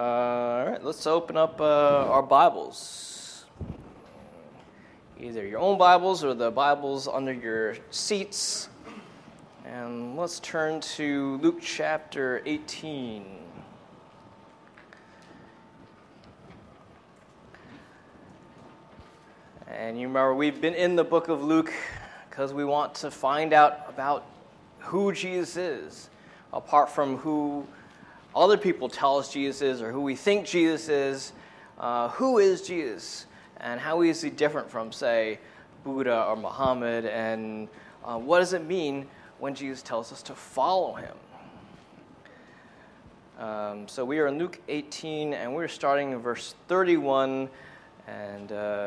All right, let's open up our Bibles. Either your own Bibles or the Bibles under your seats. And let's turn to Luke chapter 18. And you remember, we've been in the book of Luke because we want to find out about who Jesus is, apart from who other people tell us Jesus is or who we think Jesus is. Who is Jesus, and how is he different from, say, Buddha or Muhammad, and what does it mean when Jesus tells us to follow him? So we are in Luke 18, and we're starting in verse 31, and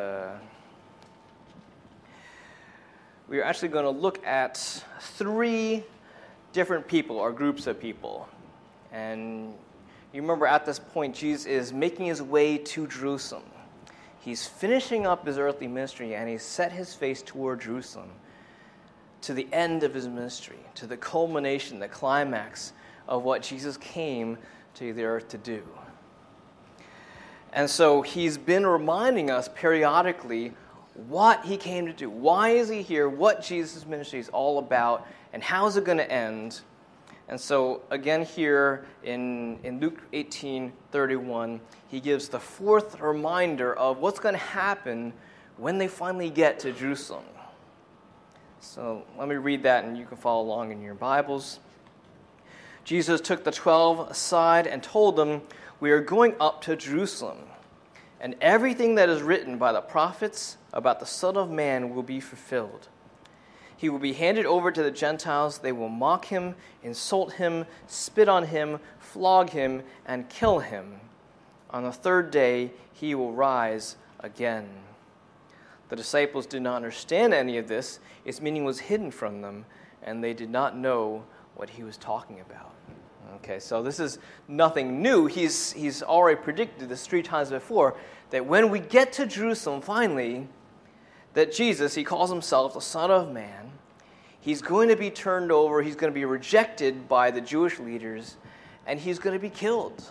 we're actually going to look at three different people or groups of people. And you remember, at this point, Jesus is making his way to Jerusalem. He's finishing up his earthly ministry, and he's set his face toward Jerusalem, to the end of his ministry, to the culmination, the climax of what Jesus came to the earth to do. And so he's been reminding us periodically what he came to do. Why is he here? What Jesus' ministry is all about, and how is it going to end? And so, again, here in Luke 18:31, he gives the fourth reminder of what's going to happen when they finally get to Jerusalem. So let me read that, and you can follow along in your Bibles. Jesus took the 12 aside and told them, "We are going up to Jerusalem, and everything that is written by the prophets about the Son of Man will be fulfilled. He will be handed over to the Gentiles. They will mock him, insult him, spit on him, flog him, and kill him. On the third day, he will rise again." The disciples did not understand any of this. Its meaning was hidden from them, and they did not know what he was talking about. Okay, so this is nothing new. He's already predicted this 3 times before, that when we get to Jerusalem finally, that Jesus, he calls himself the Son of Man, he's going to be turned over, he's going to be rejected by the Jewish leaders, and he's going to be killed.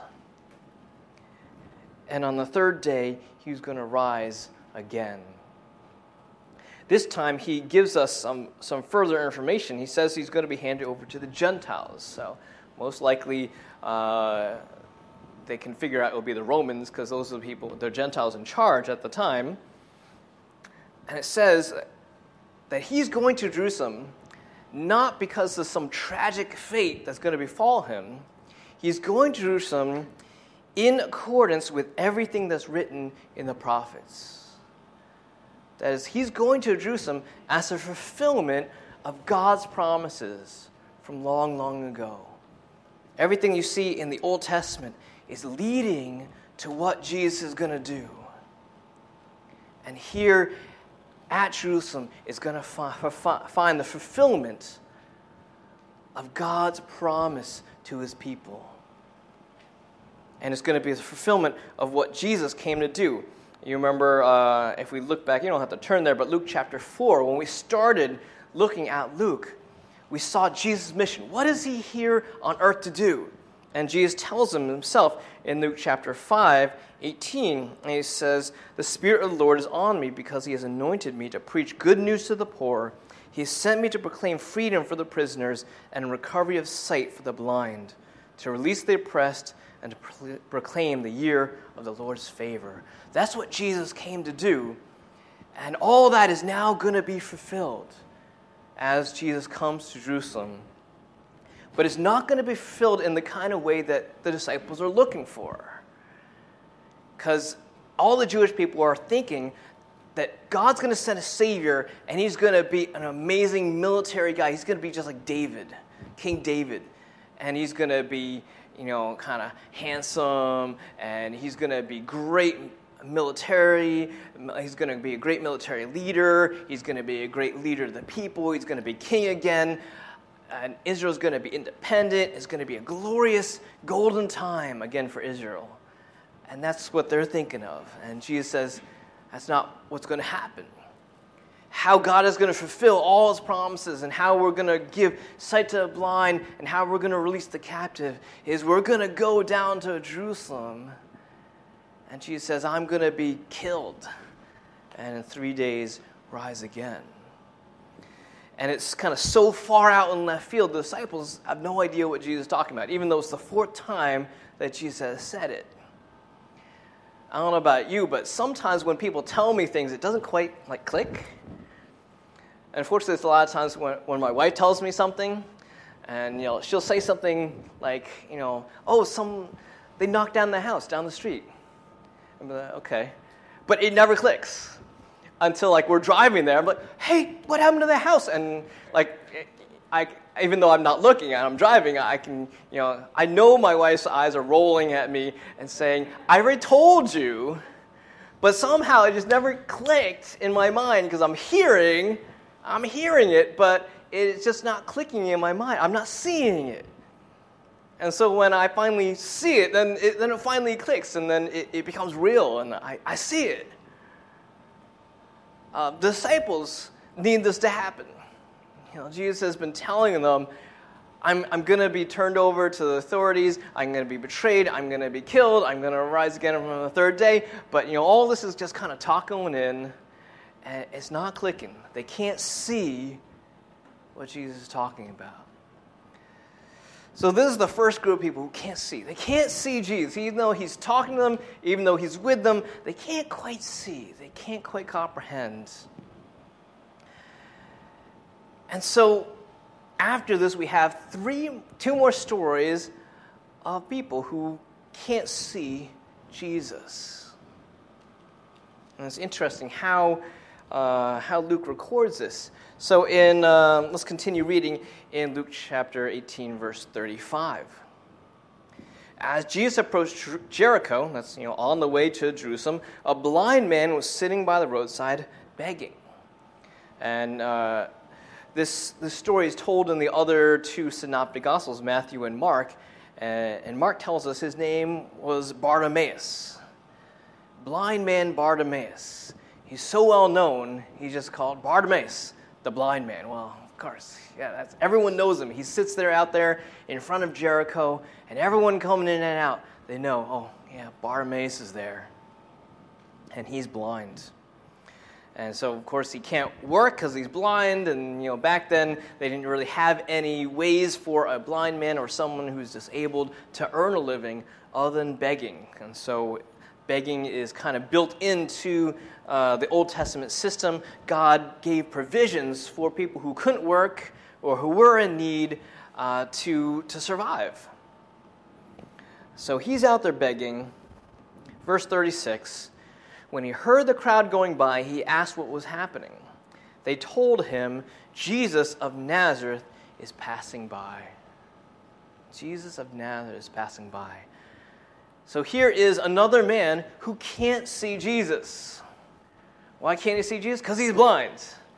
And on the third day, he's going to rise again. This time, he gives us some further information. He says he's going to be handed over to the Gentiles. So most likely, they can figure out it will be the Romans, because those are the people, the Gentiles in charge at the time. And it says that he's going to Jerusalem not because of some tragic fate that's going to befall him. He's going to Jerusalem in accordance with everything that's written in the prophets. That is, he's going to Jerusalem as a fulfillment of God's promises from long, long ago. Everything you see in the Old Testament is leading to what Jesus is going to do. And here at Jerusalem is going to find the fulfillment of God's promise to his people. And it's going to be the fulfillment of what Jesus came to do. You remember, if we look back, you don't have to turn there, but Luke chapter 4, when we started looking at Luke, we saw Jesus' mission. What is he here on earth to do? And Jesus tells him himself in Luke chapter 5:18, and he says, "The Spirit of the Lord is on me because he has anointed me to preach good news to the poor. He has sent me to proclaim freedom for the prisoners and recovery of sight for the blind, to release the oppressed and to proclaim the year of the Lord's favor." That's what Jesus came to do. And all that is now going to be fulfilled as Jesus comes to Jerusalem. But it's not going to be fulfilled in the kind of way that the disciples are looking for. Because all the Jewish people are thinking that God's going to send a Savior, and he's going to be an amazing military guy. He's going to be just like David, King David. And he's going to be, kind of handsome, and he's going to be great military. He's going to be a great military leader. He's going to be a great leader of the people. He's going to be king again. And Israel's going to be independent. It's going to be a glorious golden time again for Israel. And that's what they're thinking of. And Jesus says, that's not what's going to happen. how God is going to fulfill all his promises and how we're going to give sight to the blind and how we're going to release the captive is we're going to go down to Jerusalem. And Jesus says, I'm going to be killed and in 3 days rise again. And it's kind of so far out in left field, the disciples have no idea what Jesus is talking about, even though it's the 4th time that Jesus has said it. I don't know about you, but sometimes when people tell me things, it doesn't quite click. And unfortunately, it's a lot of times when my wife tells me something, and she'll say something like, they knocked down the house down the street. I'm like, okay. But it never clicks until we're driving there. I'm like, hey, what happened to the house? And I even though I'm not looking and I'm driving, I can, I know my wife's eyes are rolling at me and saying, I already told you, but somehow it just never clicked in my mind because I'm hearing it, but it's just not clicking in my mind. I'm not seeing it. And so when I finally see it, then it finally clicks, and then it becomes real, and I see it. The disciples need this to happen. Jesus has been telling them, I'm going to be turned over to the authorities, I'm going to be betrayed, I'm going to be killed, I'm going to rise again on the 3rd day, but all this is just kind of talk going in, and it's not clicking. They can't see what Jesus is talking about. So this is the first group of people who can't see. They can't see Jesus. Even though he's talking to them, even though he's with them, they can't quite see. They can't quite comprehend. And so after this, we have two more stories of people who can't see Jesus. And it's interesting how Luke records this. So let's continue reading in Luke chapter 18, verse 35. As Jesus approached Jericho, that's on the way to Jerusalem, a blind man was sitting by the roadside begging. And this story is told in the other 2 synoptic gospels, Matthew and Mark. And Mark tells us his name was Bartimaeus. Blind man Bartimaeus. He's so well known, he's just called Bartimaeus, the blind man. Well, of course, yeah, everyone knows him. He sits there out there in front of Jericho, and everyone coming in and out, they know, oh, yeah, Bartimaeus is there, and he's blind. And so, of course, he can't work because he's blind, and, back then, they didn't really have any ways for a blind man or someone who's disabled to earn a living other than begging. And so begging is kind of built into the Old Testament system. God gave provisions for people who couldn't work or who were in need to survive. So he's out there begging. Verse 36, when he heard the crowd going by, he asked what was happening. They told him, Jesus of Nazareth is passing by. Jesus of Nazareth is passing by. So here is another man who can't see Jesus. Why can't he see Jesus? Because he's blind.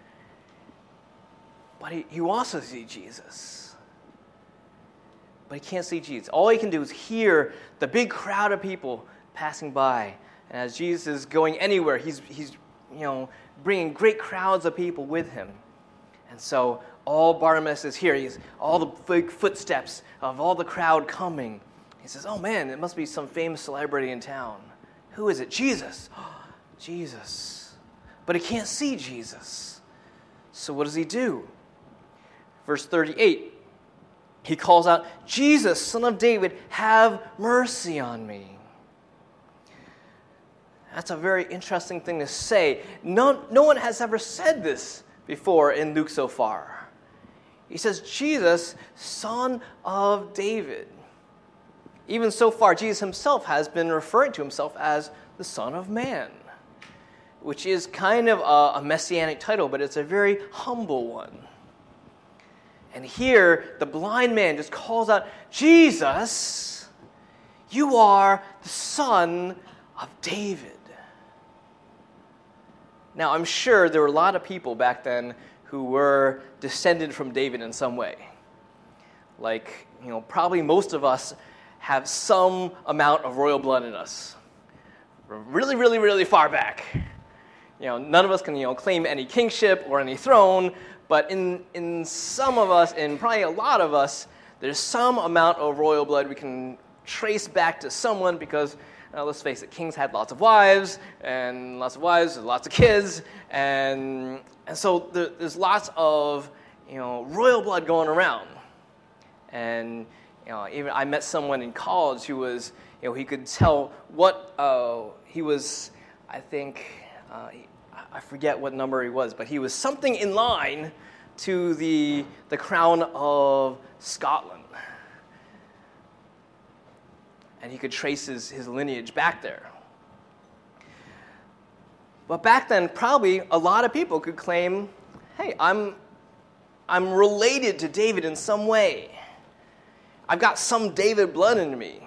But he wants to see Jesus. But he can't see Jesus. All he can do is hear the big crowd of people passing by. And as Jesus is going anywhere, he's bringing great crowds of people with him. And so all Bartimaeus is here. He's all the big footsteps of all the crowd coming. He says, oh man, it must be some famous celebrity in town. Who is it? Jesus. Oh, Jesus. But he can't see Jesus. So what does he do? Verse 38, he calls out, Jesus, Son of David, have mercy on me. That's a very interesting thing to say. No one has ever said this before in Luke so far. He says, Jesus, Son of David. Even so far, Jesus himself has been referring to himself as the Son of Man, which is kind of a messianic title, but it's a very humble one. And here, the blind man just calls out, Jesus, you are the Son of David. Now, I'm sure there were a lot of people back then who were descended from David in some way. Probably most of us have some amount of royal blood in us. Really, really, really far back. none of us can, claim any kingship or any throne, but in some of us, in probably a lot of us, there's some amount of royal blood we can trace back to someone because, let's face it, kings had lots of wives, and lots of kids, and so there's lots of, royal blood going around. And, even I met someone in college who was, he could tell what he was, I think, I forget what number he was, but he was something in line to the crown of Scotland. And he could trace his lineage back there. But back then, probably a lot of people could claim, hey, I'm related to David in some way. I've got some David blood in me.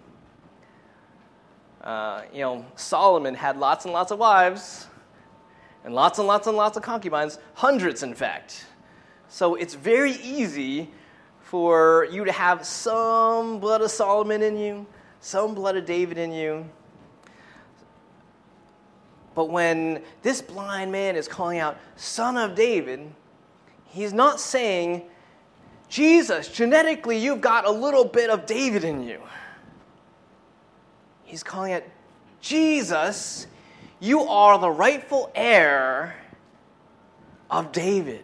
Solomon had lots and lots of wives, and lots of concubines, hundreds in fact. So it's very easy for you to have some blood of Solomon in you, some blood of David in you. But when this blind man is calling out, Son of David, he's not saying, Jesus, genetically you've got a little bit of David in you. He's calling it, Jesus, you are the rightful heir of David.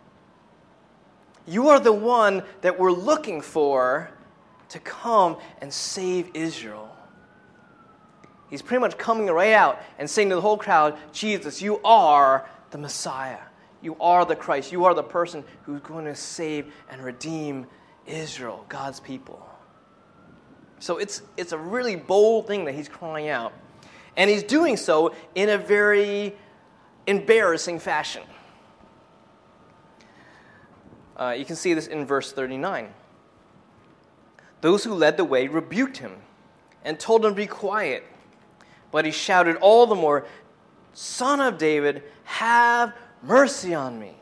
You are the one that we're looking for to come and save Israel. He's pretty much coming right out and saying to the whole crowd, Jesus, you are the Messiah. You are the Christ. You are the person who's going to save and redeem Israel, God's people. So it's a really bold thing that he's crying out. And he's doing so in a very embarrassing fashion. You can see this in verse 39. Those who led the way rebuked him and told him to be quiet. But he shouted all the more, Son of David, have mercy on me.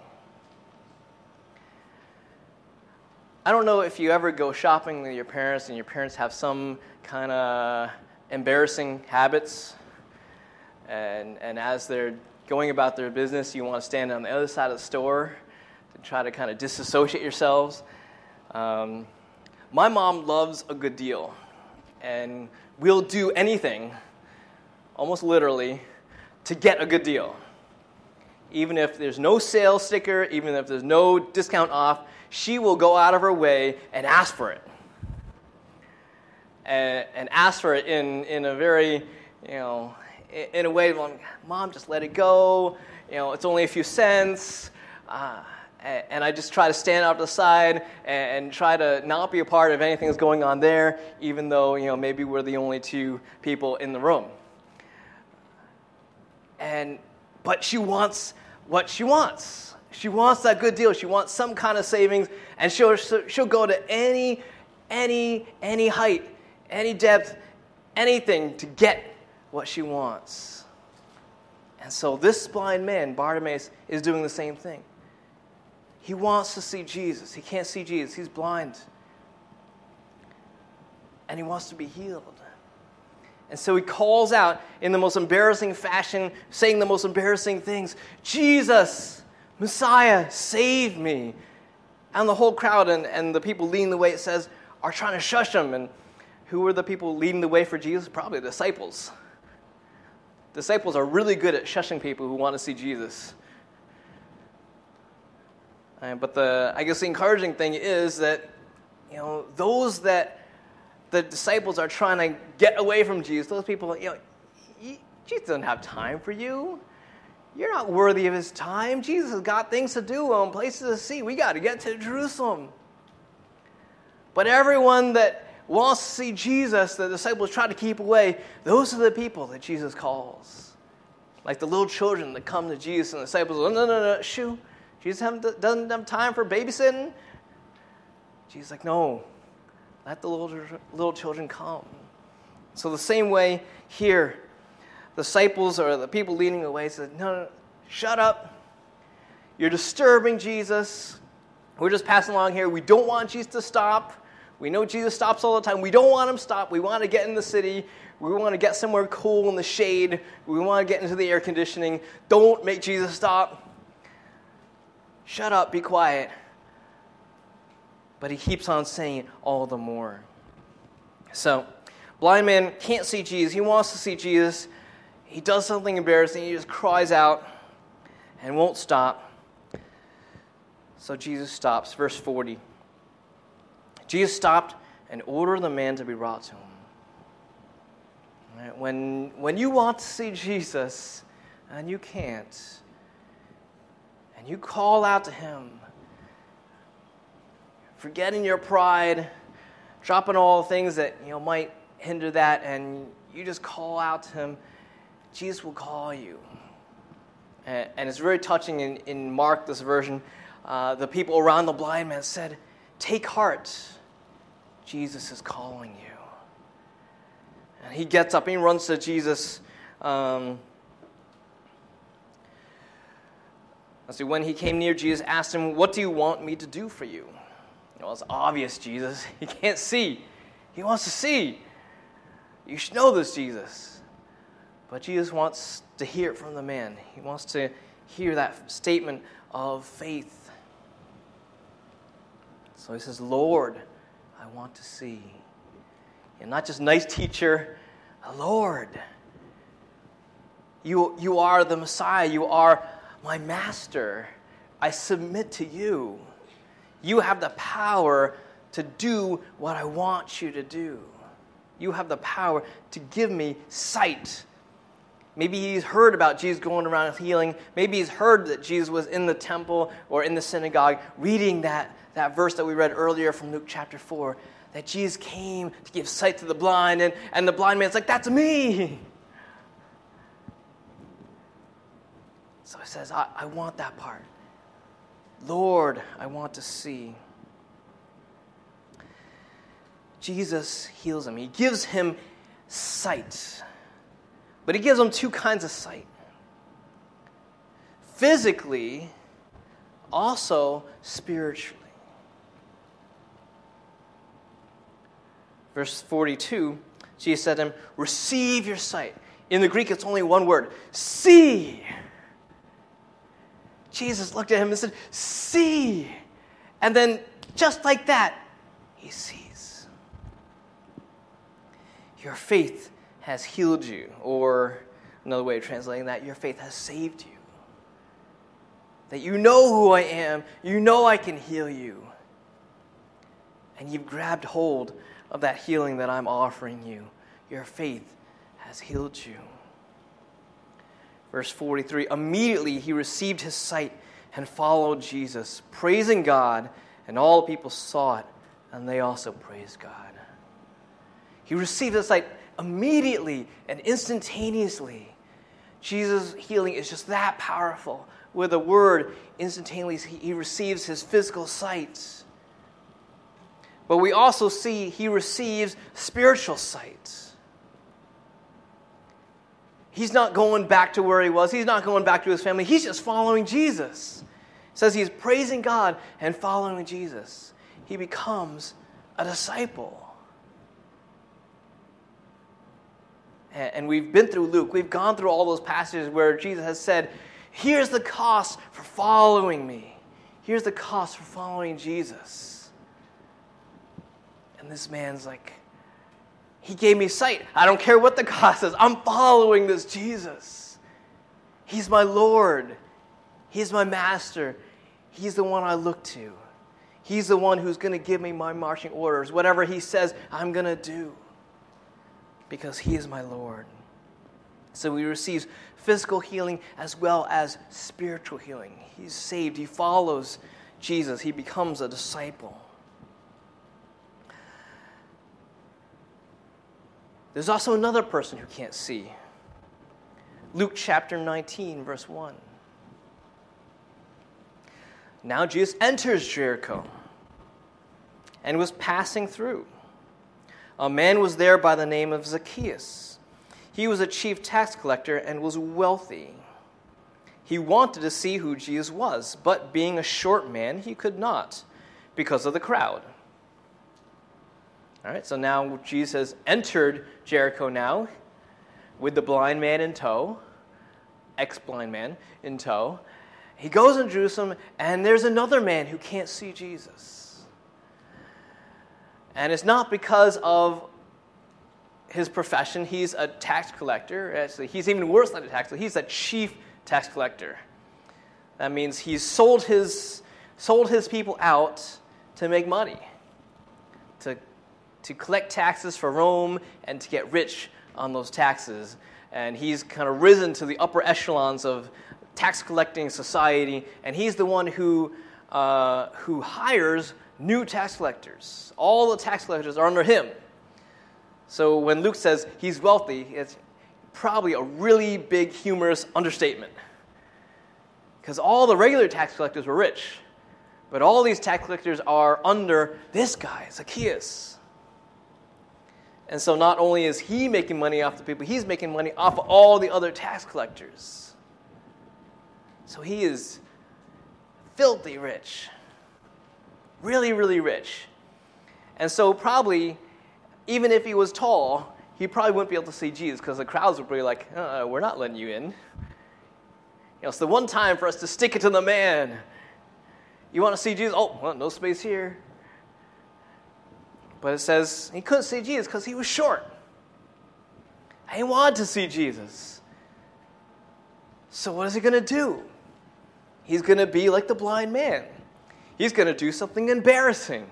I don't know if you ever go shopping with your parents and your parents have some kind of embarrassing habits. And as they're going about their business, you want to stand on the other side of the store to try to kind of disassociate yourselves. My mom loves a good deal and will do anything, almost literally, to get a good deal. Even if there's no sales sticker, even if there's no discount off, she will go out of her way and ask for it. And ask for it in a very, in a way, Mom, just let it go. It's only a few cents. And I just try to stand off to the side and try to not be a part of anything that's going on there, even though, maybe we're the only two people in the room. But she wants what she wants. She wants that good deal. She wants some kind of savings, and she'll go to any height, any depth, anything to get what she wants. And so this blind man, Bartimaeus, is doing the same thing. He wants to see Jesus. He can't see Jesus. He's blind. And he wants to be healed. And so he calls out in the most embarrassing fashion, saying the most embarrassing things, Jesus, Messiah, save me. And the whole crowd and the people leading the way, it says, are trying to shush him. And who were the people leading the way for Jesus? Probably the disciples. Disciples are really good at shushing people who want to see Jesus. But the encouraging thing is that, those that the disciples are trying to get away from Jesus, those people, Jesus doesn't have time for you. You're not worthy of his time. Jesus has got things to do and places to see. We got to get to Jerusalem. But everyone that wants to see Jesus, the disciples try to keep away. Those are the people that Jesus calls. Like the little children that come to Jesus and the disciples go, no, shoo. Jesus doesn't have time for babysitting. Jesus is like, no, let the little children come. So the same way here, the disciples or the people leading the way said, no, shut up. You're disturbing Jesus. We're just passing along here. We don't want Jesus to stop. We know Jesus stops all the time. We don't want him to stop. We want to get in the city. We want to get somewhere cool in the shade. We want to get into the air conditioning. Don't make Jesus stop. Shut up, be quiet. But he keeps on saying it all the more. So, blind man can't see Jesus. He wants to see Jesus. He does something embarrassing. He just cries out and won't stop. So Jesus stops. Verse 40. Jesus stopped and ordered the man to be brought to him. Right? When you want to see Jesus and you can't, and you call out to him, forgetting your pride, dropping all the things that might hinder that, and you just call out to him, Jesus will call you. And it's very touching in Mark, this version. The people around the blind man said, "Take heart, Jesus is calling you." And he gets up and he runs to Jesus. When he came near, Jesus asked him, "What do you want me to do for you?" Well, it's obvious, Jesus. He can't see. He wants to see. You should know this, Jesus. But Jesus wants to hear it from the man. He wants to hear that statement of faith. So he says, "Lord, I want to see." And not just nice teacher, Lord. You are the Messiah. You are my master. I submit to you. You have the power to do what I want you to do. You have the power to give me sight. Maybe he's heard about Jesus going around healing. Maybe he's heard that Jesus was in the temple or in the synagogue reading that verse that we read earlier from Luke chapter 4, that Jesus came to give sight to the blind, and the blind man's like, "That's me." So he says, I want that part. Lord, I want to see. Jesus heals him. He gives him sight. But he gives him two kinds of sight. Physically, also spiritually. Verse 42, Jesus said to him, "Receive your sight." In the Greek, it's only one word, see. Jesus looked at him and said, "See." And then, just like that, he sees. Your faith has healed you. Or another way of translating that, your faith has saved you. That you know who I am. You know I can heal you. And you've grabbed hold of that healing that I'm offering you. Your faith has healed you. Verse 43, immediately he received his sight and followed Jesus, praising God, and all the people saw it, and they also praised God. He received his sight immediately and instantaneously. Jesus' healing is just that powerful. With a word, instantaneously he receives his physical sight. But we also see he receives spiritual sight. He's not going back to where he was. He's not going back to his family. He's just following Jesus. It says he's praising God and following Jesus. He becomes a disciple. And we've been through Luke. We've gone through all those passages where Jesus has said, here's the cost for following me. Here's the cost for following Jesus. And this man's like, he gave me sight. I don't care what the cost is. I'm following this Jesus. He's my Lord. He's my master. He's the one I look to. He's the one who's going to give me my marching orders. Whatever he says, I'm going to do. Because he is my Lord. So he receives physical healing as well as spiritual healing. He's saved. He follows Jesus. He becomes a disciple. There's also another person who can't see. Luke chapter 19, verse 1. Now Jesus enters Jericho and was passing through. A man was there by the name of Zacchaeus. He was a chief tax collector and was wealthy. He wanted to see who Jesus was, but being a short man, he could not because of the crowd. All right, so now Jesus has entered Jericho now with the blind man in tow, ex-blind man in tow. He goes in Jerusalem, and there's another man who can't see Jesus. And it's not because of his profession. He's a tax collector. Actually, he's even worse than a tax collector. He's a chief tax collector. That means he's sold his people out to make money, to collect taxes for Rome and to get rich on those taxes. And he's kind of risen to the upper echelons of tax collecting society, and he's the one who hires new tax collectors. All the tax collectors are under him. So when Luke says he's wealthy, it's probably a really big humorous understatement. Because all the regular tax collectors were rich, but all these tax collectors are under this guy, Zacchaeus. And so not only is he making money off the people, he's making money off of all the other tax collectors. So he is filthy rich. Really, really rich. And so probably, even if he was tall, he probably wouldn't be able to see Jesus because the crowds would be like, we're not letting you in. It's the one time for us to stick it to the man. You want to see Jesus? Oh, well, no space here. But it says he couldn't see Jesus because he was short. He wanted to see Jesus. So what is he going to do? He's going to be like the blind man. He's going to do something embarrassing.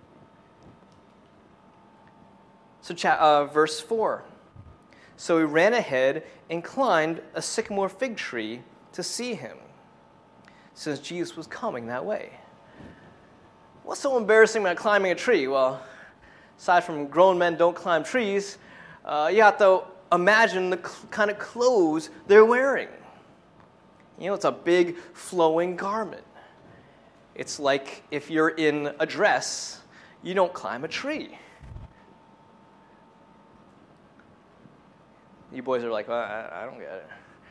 So verse 4. So he ran ahead and climbed a sycamore fig tree to see him, since Jesus was coming that way. What's so embarrassing about climbing a tree? Well, aside from grown men don't climb trees, you have to imagine the kind of clothes they're wearing. It's a big flowing garment. It's like if you're in a dress, you don't climb a tree. You boys are like, well, I don't get it.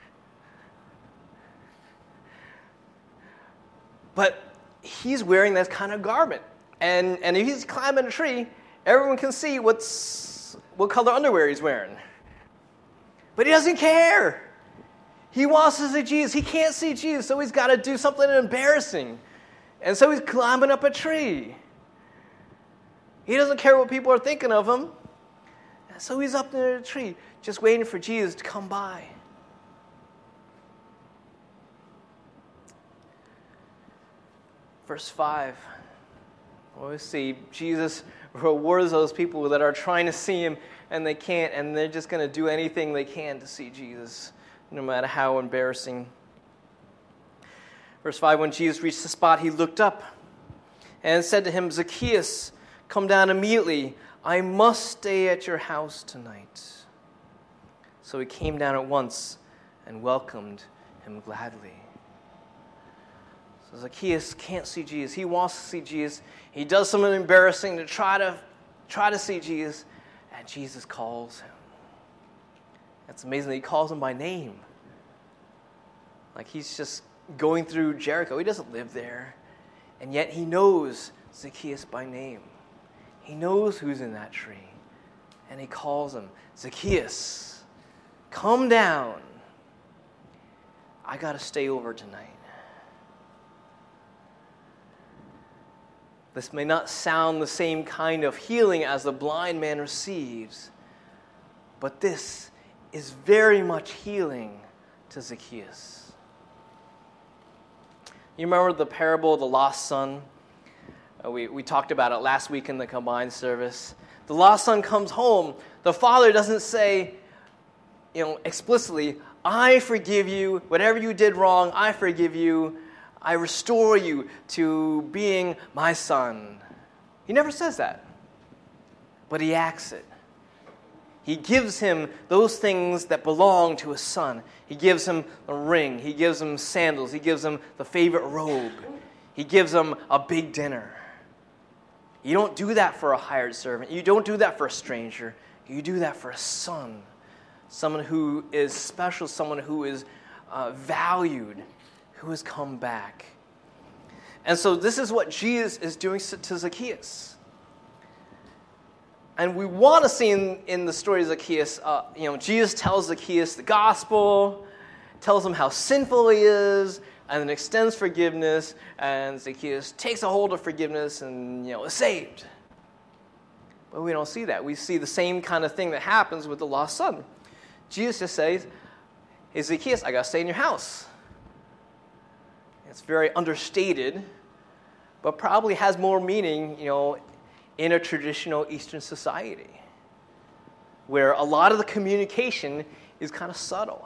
But he's wearing that kind of garment. And if he's climbing a tree, everyone can see what color underwear he's wearing. But he doesn't care. He wants to see Jesus. He can't see Jesus, so he's got to do something embarrassing. And so he's climbing up a tree. He doesn't care what people are thinking of him. And so he's up near the tree, just waiting for Jesus to come by. Verse 5. We see Jesus rewards those people that are trying to see him and they can't, and they're just going to do anything they can to see Jesus, no matter how embarrassing. Verse 5, when Jesus reached the spot, he looked up and said to him, Zacchaeus, come down immediately. I must stay at your house tonight. So he came down at once and welcomed him gladly. So Zacchaeus can't see Jesus. He wants to see Jesus. He does something embarrassing to try to see Jesus, and Jesus calls him. It's amazing that he calls him by name. Like he's just going through Jericho. He doesn't live there. And yet he knows Zacchaeus by name. He knows who's in that tree. And he calls him, Zacchaeus, come down. I got to stay over tonight. This may not sound the same kind of healing as the blind man receives, but this is very much healing to Zacchaeus. You remember the parable of the lost son? We talked about it last week in the combined service. The lost son comes home. The father doesn't say, explicitly, I forgive you. Whatever you did wrong, I forgive you. I restore you to being my son. He never says that. But he acts it. He gives him those things that belong to a son. He gives him a ring. He gives him sandals. He gives him the favorite robe. He gives him a big dinner. You don't do that for a hired servant. You don't do that for a stranger. You do that for a son. Someone who is special, someone who is valued, who has come back. And so this is what Jesus is doing to Zacchaeus. And we want to see in the story of Zacchaeus, Jesus tells Zacchaeus the gospel, tells him how sinful he is, and then extends forgiveness, and Zacchaeus takes a hold of forgiveness and is saved. But we don't see that. We see the same kind of thing that happens with the lost son. Jesus just says, "Hey Zacchaeus, I got to stay in your house." It's very understated, but probably has more meaning, in a traditional Eastern society, where a lot of the communication is kind of subtle.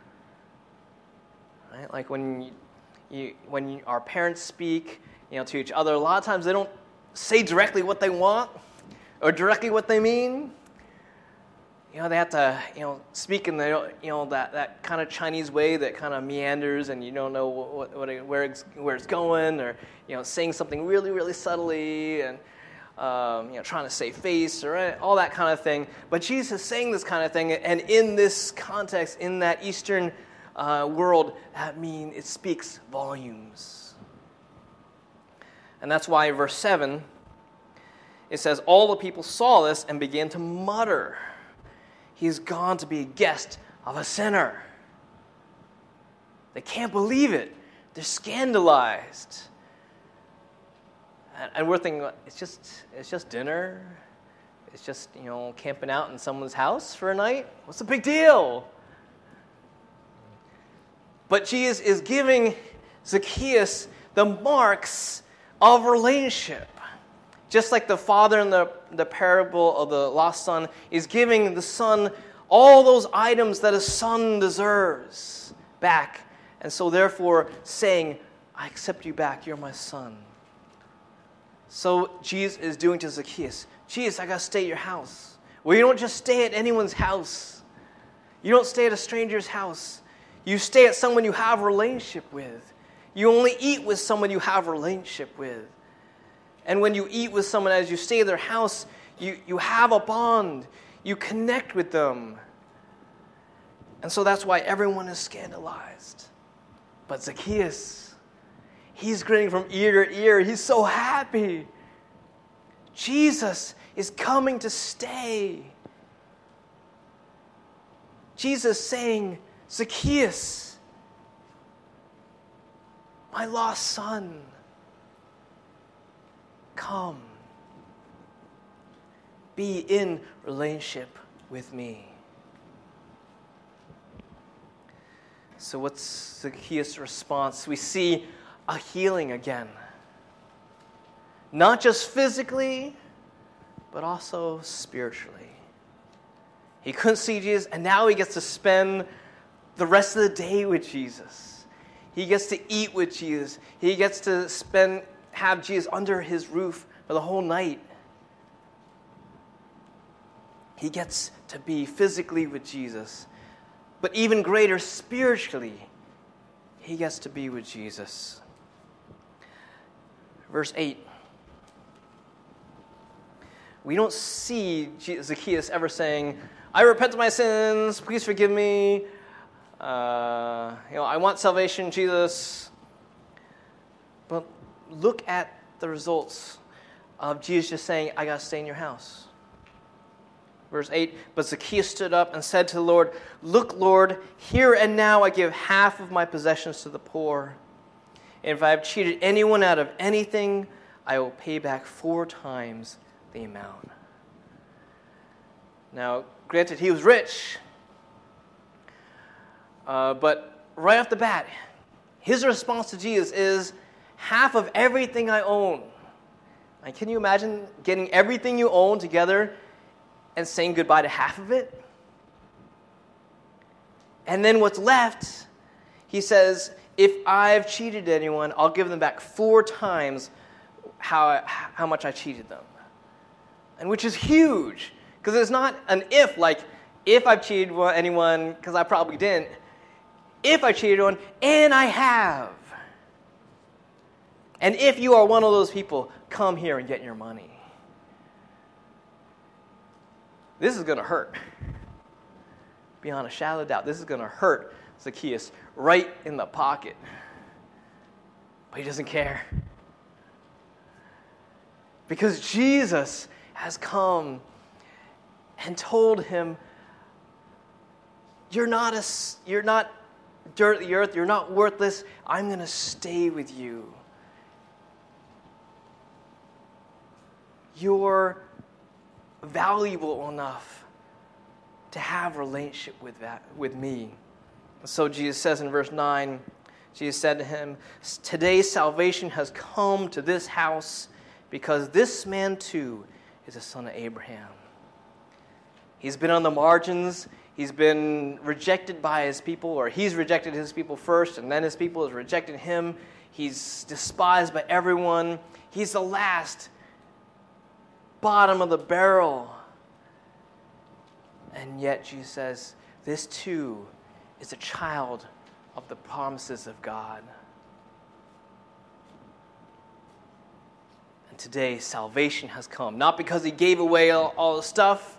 Right? Like when our parents speak, to each other, a lot of times they don't say directly what they want or directly what they mean. They have to, speak in the, that kind of Chinese way that kind of meanders, and you don't know where it's going, or saying something really, really subtly, and trying to save face, or all that kind of thing. But Jesus is saying this kind of thing, and in this context, in that Eastern world, it speaks volumes. And that's why in verse 7, it says, "All the people saw this and began to mutter, 'He's gone to be a guest of a sinner.'" They can't believe it. They're scandalized. And we're thinking, it's just dinner. It's just, camping out in someone's house for a night. What's the big deal? But Jesus is giving Zacchaeus the marks of relationship. Just like the father in the parable of the lost son is giving the son all those items that a son deserves back. And so therefore saying, "I accept you back, you're my son." So Jesus is doing to Zacchaeus, "Jesus, I got to stay at your house." Well, you don't just stay at anyone's house. You don't stay at a stranger's house. You stay at someone you have a relationship with. You only eat with someone you have a relationship with. And when you eat with someone, as you stay at their house, you have a bond. You connect with them. And so that's why everyone is scandalized. But Zacchaeus, he's grinning from ear to ear. He's so happy. Jesus is coming to stay. Jesus saying, "Zacchaeus, my lost son, come. Be in relationship with me." So what's Zacchaeus' response? We see a healing again. Not just physically, but also spiritually. He couldn't see Jesus, and now he gets to spend the rest of the day with Jesus. He gets to eat with Jesus. He gets to have Jesus under his roof for the whole night. He gets to be physically with Jesus. But even greater spiritually, he gets to be with Jesus. Verse 8. We don't see Zacchaeus ever saying, "I repent of my sins, please forgive me. I want salvation, Jesus." But look at the results of Jesus just saying, "I got to stay in your house." Verse 8, "But Zacchaeus stood up and said to the Lord, 'Look, Lord, here and now I give half of my possessions to the poor. And if I have cheated anyone out of anything, I will pay back 4 times the amount.'" Now, granted, he was rich, but right off the bat, his response to Jesus is, "Half of everything I own." Like, can you imagine getting everything you own together and saying goodbye to half of it? And then what's left, he says, "If I've cheated anyone, I'll give them back 4 times how much I cheated them." And which is huge, because it's not an if, like, if I've cheated anyone, because I probably didn't. If I cheated anyone, and I have. And if you are one of those people, come here and get your money. This is going to hurt. Beyond a shadow of doubt, this is going to hurt Zacchaeus right in the pocket. But he doesn't care. Because Jesus has come and told him, you're not dirt of the earth, you're not worthless, I'm going to stay with you. You're valuable enough to have a relationship with me. So Jesus says in verse 9, Jesus said to him, today salvation has come to this house because this man too is a son of Abraham. He's been on the margins. He's been rejected by his people, or he's rejected his people first, and then his people has rejected him. He's despised by everyone. He's the last, bottom of the barrel. And yet Jesus says, this too is a child of the promises of God. And today salvation has come, not because he gave away all the stuff,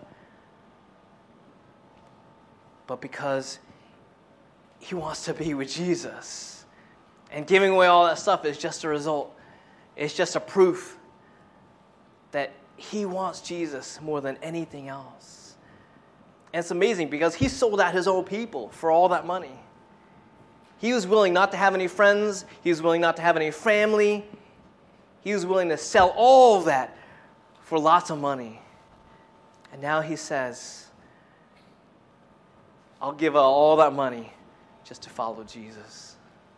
but because he wants to be with Jesus. And giving away all that stuff is just a result. It's just a proof that he wants Jesus more than anything else. And it's amazing because he sold out his own people for all that money. He was willing not to have any friends. He was willing not to have any family. He was willing to sell all of that for lots of money. And now he says, I'll give all that money just to follow Jesus.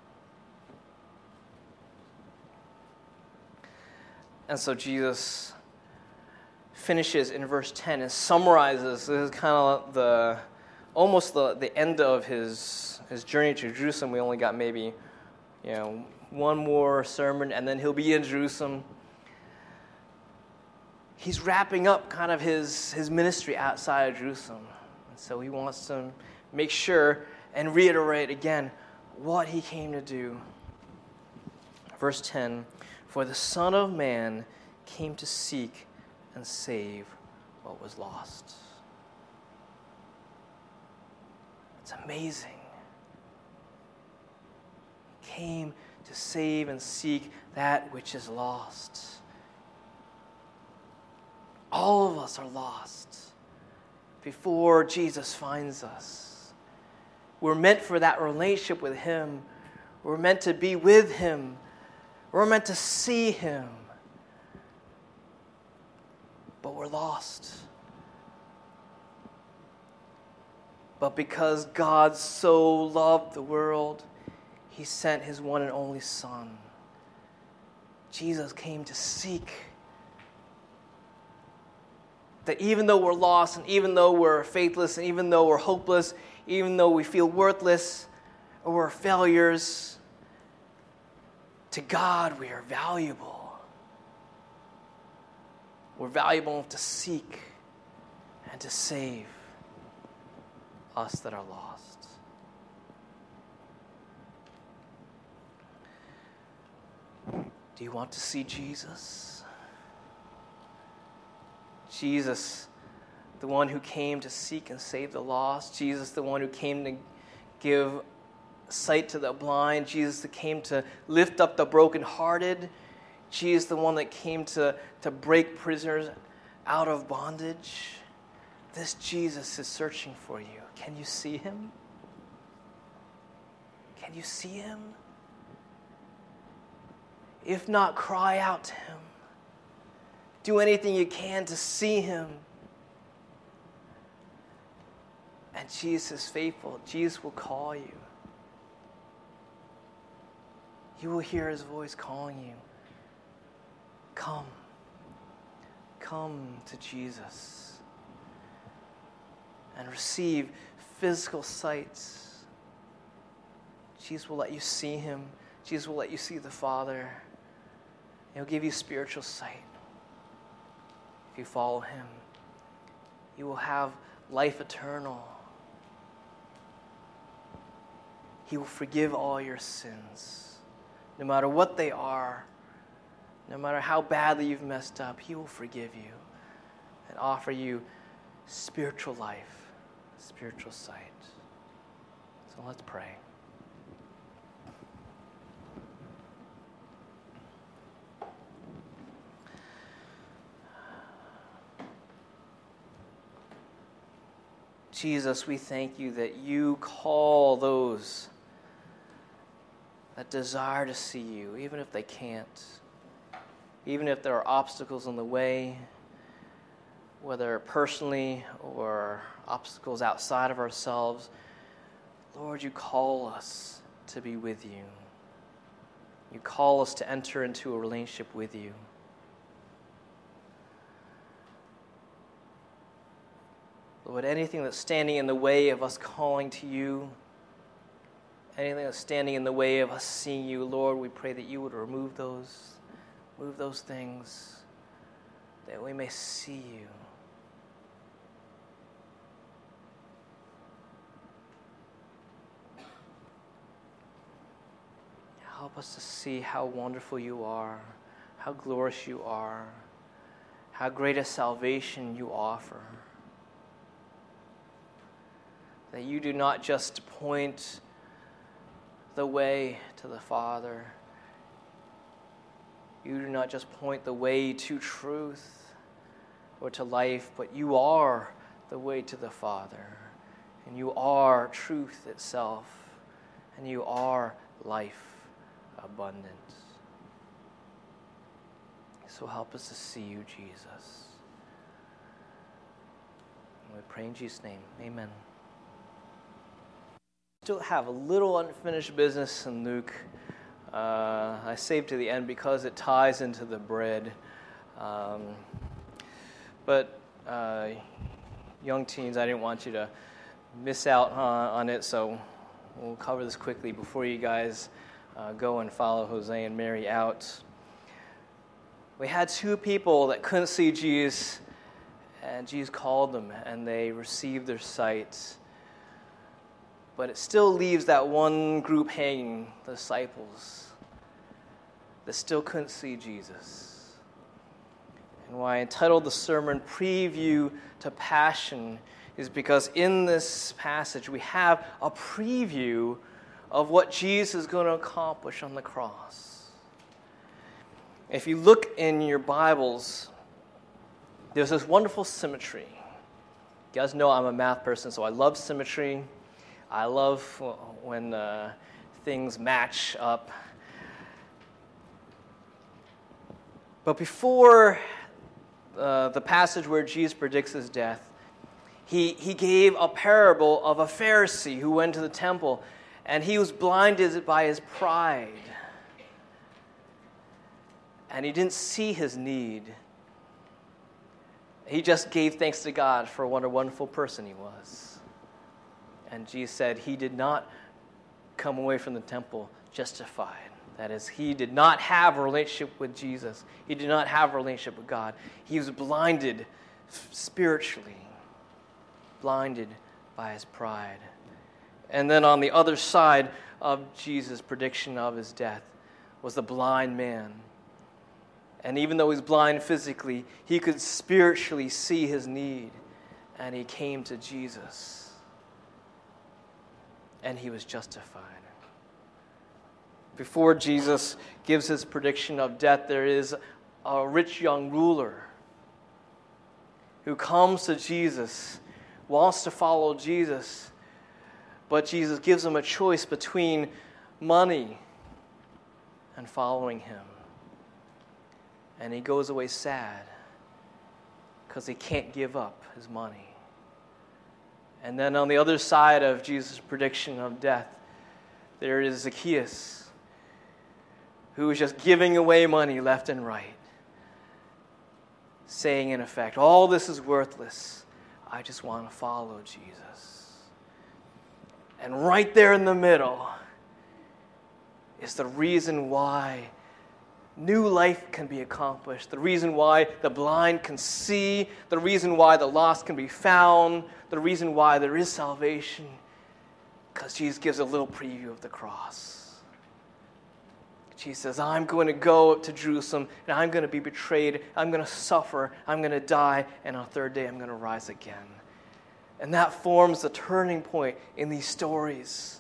And so Jesus finishes in verse 10 and summarizes. This is kind of almost the end of his journey to Jerusalem. We only got maybe one more sermon, and then he'll be in Jerusalem. He's wrapping up kind of his ministry outside of Jerusalem. And so he wants to make sure and reiterate again what he came to do. Verse 10, for the Son of Man came to seek and save what was lost. It's amazing. He came to save and seek that which is lost. All of us are lost before Jesus finds us. We're meant for that relationship with him. We're meant to be with him. We're meant to see him. But we're lost. But because God so loved the world, he sent his one and only Son. Jesus came to seek. That even though we're lost, and even though we're faithless, and even though we're hopeless, even though we feel worthless, or we're failures, to God we are valuable. We're valuable enough to seek and to save us that are lost. Do you want to see Jesus? Jesus, the one who came to seek and save the lost. Jesus, the one who came to give sight to the blind. Jesus, that came to lift up the brokenhearted. Jesus, the one that came to break prisoners out of bondage. This Jesus is searching for you. Can you see him? Can you see him? If not, cry out to him. Do anything you can to see him. And Jesus is faithful. Jesus will call you. You will hear his voice calling you. Come. Come to Jesus. And receive physical sight. Jesus will let you see him. Jesus will let you see the Father. He'll give you spiritual sight. If you follow him, you will have life eternal. He will forgive all your sins. No matter what they are, no matter how badly you've messed up, he will forgive you and offer you spiritual life, spiritual sight. So let's pray. Jesus, we thank you that you call those that desire to see you, even if they can't, even if there are obstacles in the way, whether personally or obstacles outside of ourselves. Lord, you call us to be with you. You call us to enter into a relationship with you. Lord, anything that's standing in the way of us calling to you, anything that's standing in the way of us seeing you, Lord, we pray that you would remove those things, that we may see you. Help us to see how wonderful you are, how glorious you are, how great a salvation you offer. That you do not just point the way to the Father. You do not just point the way to truth or to life, but you are the way to the Father. And you are truth itself. And you are life abundant. So help us to see you, Jesus. And we pray in Jesus' name. Amen. Still have a little unfinished business in Luke. I saved to the end because it ties into the bread. But young teens, I didn't want you to miss out on it, so we'll cover this quickly before you guys go and follow Jose and Mary out. We had two people that couldn't see Jesus, and Jesus called them, and they received their sight. But it still leaves that one group hanging, the disciples, that still couldn't see Jesus. And why I entitled the sermon Preview to Passion is because in this passage we have a preview of what Jesus is going to accomplish on the cross. If you look in your Bibles, there's this wonderful symmetry. You guys know I'm a math person, so I love symmetry. I love when things match up. But before the passage where Jesus predicts his death, he gave a parable of a Pharisee who went to the temple, and he was blinded by his pride. And he didn't see his need. He just gave thanks to God for what a wonderful person he was. And Jesus said he did not come away from the temple justified. That is, he did not have a relationship with Jesus. He did not have a relationship with God. He was blinded spiritually, blinded by his pride. And then on the other side of Jesus' prediction of his death was the blind man. And even though he was blind physically, he could spiritually see his need. And he came to Jesus. And he was justified. Before Jesus gives his prediction of death, there is a rich young ruler who comes to Jesus, wants to follow Jesus, but Jesus gives him a choice between money and following him. And he goes away sad because he can't give up his money. And then on the other side of Jesus' prediction of death, there is Zacchaeus, who is just giving away money left and right, saying in effect, all this is worthless. I just want to follow Jesus. And right there in the middle is the reason why new life can be accomplished, the reason why the blind can see, the reason why the lost can be found, the reason why there is salvation, because Jesus gives a little preview of the cross. Jesus says, I'm going to go to Jerusalem, and I'm going to be betrayed, I'm going to suffer, I'm going to die, and on the third day I'm going to rise again. And that forms the turning point in these stories.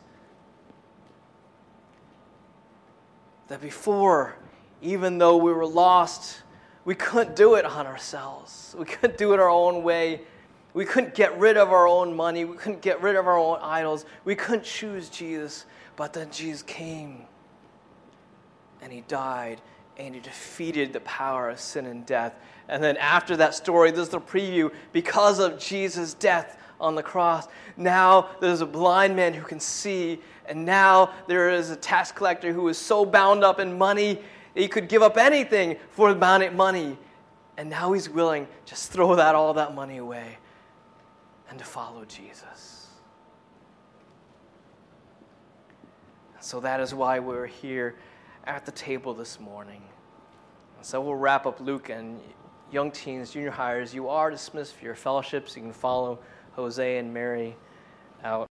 That before, even though we were lost, we couldn't do it on ourselves. We couldn't do it our own way. We couldn't get rid of our own money. We couldn't get rid of our own idols. We couldn't choose Jesus. But then Jesus came, and he died, and he defeated the power of sin and death. And then after that story, this is the preview. Because of Jesus' death on the cross, now there's a blind man who can see, and now there is a tax collector who is so bound up in money, he could give up anything for the money. And now he's willing to just throw all that money away and to follow Jesus. So that is why we're here at the table this morning. So we'll wrap up Luke, and young teens, junior hires, you are dismissed for your fellowships. You can follow Jose and Mary out.